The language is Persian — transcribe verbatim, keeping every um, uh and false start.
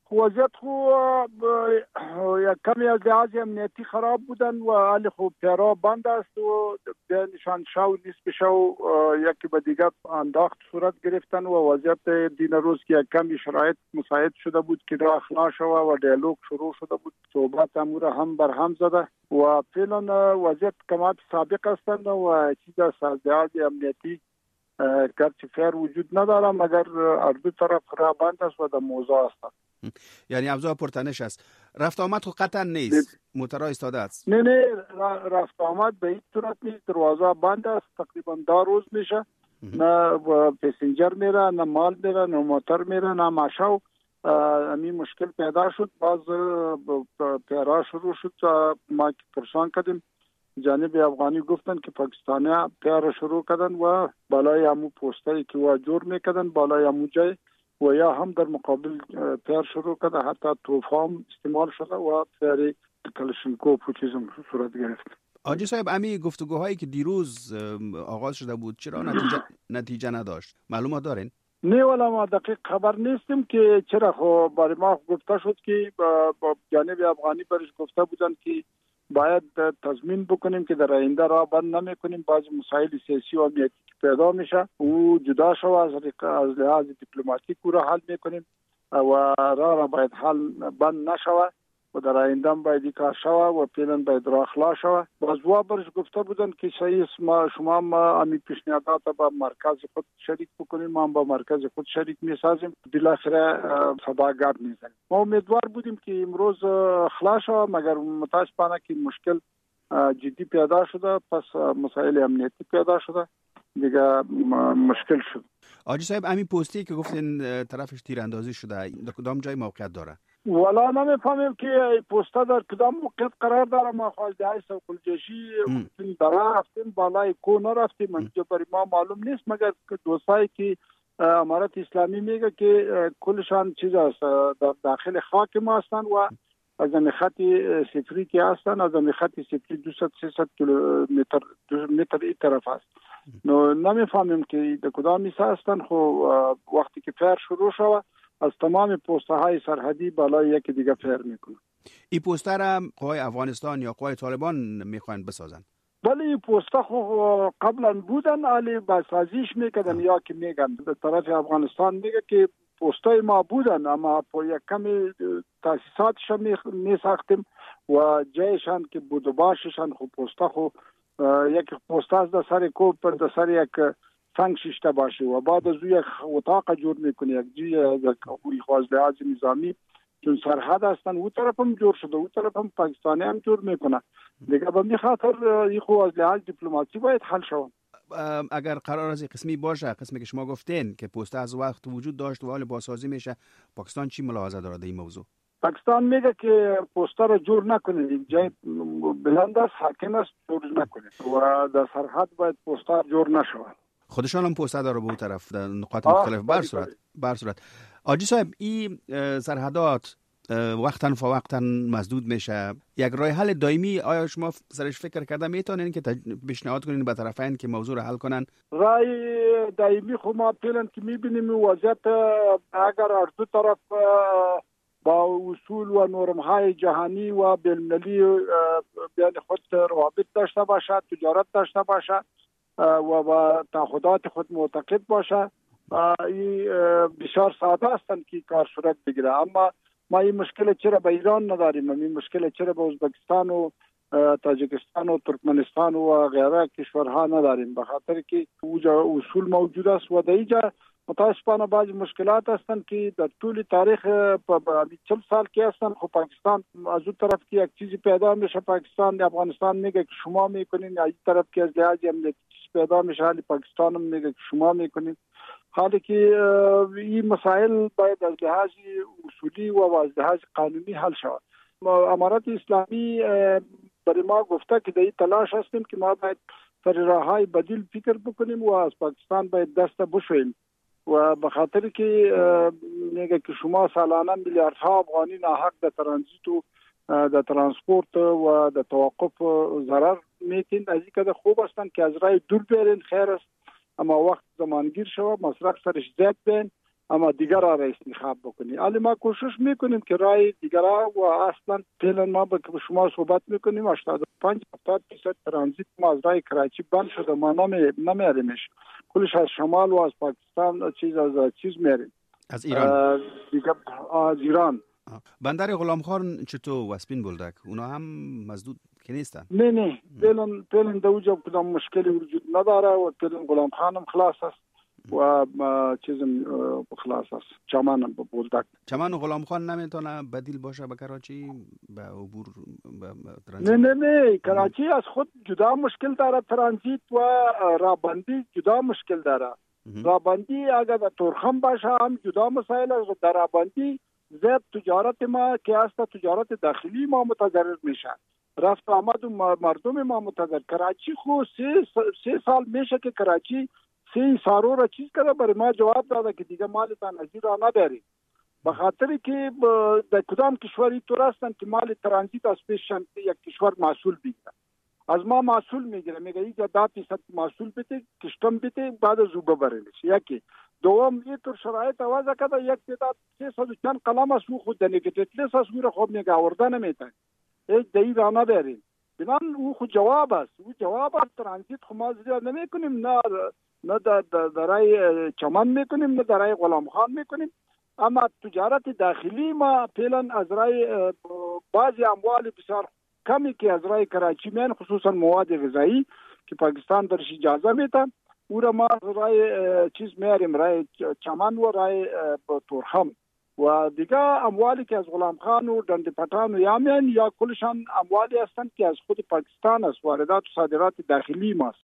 وضعیت خو یک کمی از لحاظ امنیتی خراب بودن و حال خوب پیرا بند است و به نشان شو نصف شو یکی به دیگر انداخت صورت گرفتن و وضعیت دین روز که یک کمی شرایط مساعد شده بود که راه اخلاص شد و دیالوگ شروع شده بود، صحبت امور هم بر هم زده و فعلا وضعیت کمات سابق هستند و چیز از لحاظ امنیتی گرچه فیر وجود نداره مگر از دو طرف را بند است و در موضوع است. یعنی ابزار پرتنش است. رفت آمد خو قطعا نیست، موترها ایستاده است. نه نه رفت آمد به این صورت نیست، دروازه بند است، تقریبا دو روز میشه، نه پسنجر میره، نه مال میره، نه موتر میره، نه ماشو. همین مشکل پیدا شد، باز پیرا شروع شد. ما که پرسان کردیم جانب افغانی گفتن که پاکستانی پیرا شروع کردن و بالای همو پوستایی که وا جور میکردن بالای همو جای و یا هم در مقابل پیر شروع کرده، حتی توفام استعمال شده و پیری کلشنکوف و چیزم صورت گرفت. آجی صاحب، امی گفتگوهایی که دیروز آغاز شده بود چرا نتیجه نتیجه نداشت؟ معلومات دارین؟ نه والا ما دقیق خبر نیستیم که چرا. خب برای ما گفته شد که با جانب افغانی برش گفته بودن که باید تضمین بکنیم که در آینده را بند نمی کنیم، بعض مسائل سیاسی و امنیتی پیدا میشه و جدا شو از از لحاظ دیپلماتیک او را حل میکنیم و راه را باید حل بند نشوه و در آینده باید کار شوه و فعلا باید راه خلاص شوه. باز وا برش گفته بودن که صحیح ما شما ما امی پیشنهادات با مرکز خود شریک بکنیم، ما با مرکز خود شریک میسازیم، بالاخره صدا گپ میزنیم. ما امیدوار بودیم که امروز خلاص شوه مگر متاسفانه که مشکل جدی پیدا شده، پس مسائل امنیتی پیدا شده دیگه مشکل شد. آجی صاحب، امی پستی که گفتین طرفش تیراندازی شده در کدام جای موقعیت داره؟ والا نمیفهمیم که پوستا در کدام موقعیت قرار داره. ما خواهد سوکل جشی داره رفتیم بالای کو نرفتیم، منجا برای ما معلوم نیست مگر دوستایی که امارت اسلامی میگه که کلشان چیز است در داخل خاک ما هستن و از این خط صفری که هستن، از این خط صفری دویست سیصد کیلومتر متر این طرف است. نو نمیفهمیم که در کدام میسه هستن. خب وقتی که فیر شروع شود از تمام پوسته های سرحدی بالای یکی دیگه فیر میکنه. این پوسته را قوای افغانستان یا قوای طالبان میخواین بسازن؟ بله این پوسته خو قبلا بودن، علی بسازیش میکردن یا که میگن در طرف افغانستان میگه که پوسته ما بودن اما با یک کمی تاسیساتش میساختیم و جایشان که بود و باششان خو پوسته خو یک پوسته از در سر کوب پر در سر یک سنگ شیشته باشه و بعد از یک اتاق جور میکنه یک جی یک خوازلحاظ نظامی چون سرحد هستن او طرف هم جور شده او طرف هم پاکستانی هم جور میکنه دیگه. به می خاطر این خوازلحاظ دیپلماسی باید حل شود. اگر قرار از قسمی باشه، قسمی که شما گفتین که پوسته از وقت وجود داشت و حال بازسازی میشه، پاکستان چی ملاحظه داره در این موضوع؟ پاکستان میگه که پوسته را جور نکنید، جای بلند است حاکم است جور نکنید و در سرحد باید پوسته جور نشود. خودشان هم پوسته داره به اون طرف در نقاط مختلف بر صورت بر صورت. آجی صاحب، این سرحدات وقتاً فوقتاً مسدود میشه، یک راه حل دائمی آیا شما سرش فکر کرده میتونین که پیشنهاد کنین به طرفین که موضوع رو حل کنن؟ راه دائمی خو ما فعلا که میبینیم وضعیت اگر از دو طرف با اصول و نرم‌های جهانی و بین‌المللی بین خود روابط داشته باشد، تجارت داشته باشد و با تعهدات خود معتقد باشه، این بسیار ساده هستند که کار صورت بگیره. اما ما این مشکل چرا به ایران نداریم؟ این مشکل چرا به ازبکستان و تاجیکستان و ترکمنستان و غیره کشورها نداریم؟ به خاطر که اوجا اصول موجود است و در اینجا متاسفانه بعضی مشکلات هستند که در طول تاریخ چل سال که هستند. خب پاکستان از اون طرف که یک چیزی پیدا میشه پاکستان افغانستان میگه که شما میکنین، از این طرف که از لحاظ امنیتی پیدا میشه حالی پاکستان هم میگه که شما میکنین. حالی که این مسائل باید از لحاظ اصولی و از لحاظ قانونی حل شود. امارت اسلامی برای ما گفته که در این تلاش هستیم که ما باید سر راههای بدیل فکر بکنیم و از پاکستان باید دست بشویم و به خاطر که میگه که شما سالانه میلیاردها افغانی ناحق در ترانزیت و در ترانسپورت و در توقف ضرر میتین. از این که خوب هستند که از راه دور برین خیر است، اما وقت زمانگیر شود مصرف سرش زیاد بین اما دیگر را رئیس انتخاب بکنی. ولی ما کوشش میکنیم که رای دیگر و اصلا فعلا ما با شما صحبت میکنیم هشتاد و پنج هفتاد درصد ترانزیت ما از رای کراچی بند شده، ما نمی نمیاریمش، کلش از شمال و از پاکستان چیز از چیز میاریم، از ایران دیگه از ایران. بندر غلامخان چطور و سپین بولدک اونا هم مسدود که نیستن؟ نه نه فعلا فعلا در اونجا کدام مشکلی وجود نداره و فعلا غلامخان هم خلاص است و چیزم خلاص است. چمن بولدک چمن و غلامخان نمیتونه بدیل باشه به کراچی به عبور نه نه نه کراچی از خود جدا مشکل داره، ترانزیت و رابندی جدا مشکل داره. رابندی اگر در تورخم باشه هم جدا مسائل است. در رابندی زیاد تجارت ما که است تجارت داخلی ما متضرر میشه، رفت آمد و مردم ما متضرر. کراچی خو سه, سه سال میشه که کراچی سه سارو را چیز کرده، برای ما جواب داده که دیگه مالتان از این را نبرید، به خاطر که در کدام کشوری تو هستن که مال ترانزیت از پیششان یک کشور محصول بگیره، از ما محصول میگیره، میگه اینجا ده درصد محصول بده کشتم بده بعد از او ببرنش. یکی دوم اینطور شرایط وضع کرده یک تعداد سیصد و چند قلم از او خود دنگتیتلیس از او را خود میگه آورده نمیتن هیچ دهی را نبرین، بنان او خود جواب است. او جواب است ترانزیت خود ما زیاد نمی کنیم، نه نه در درای چمن میکنیم نه درای غلامخان میکنیم، اما تجارت داخلی ما فعلا از رای بعضی اموال بسیار کمی که از رای کراچی میان، خصوصا مواد غذایی که پاکستان درش اجازه میده، او را ما از رای چیز میاریم، رای چمن و رای تورخم و دیگه اموالی که از غلامخان و دند پتان و یامین یا کلشان اموالی هستند که از خود پاکستان است، واردات و صادرات داخلی ماست.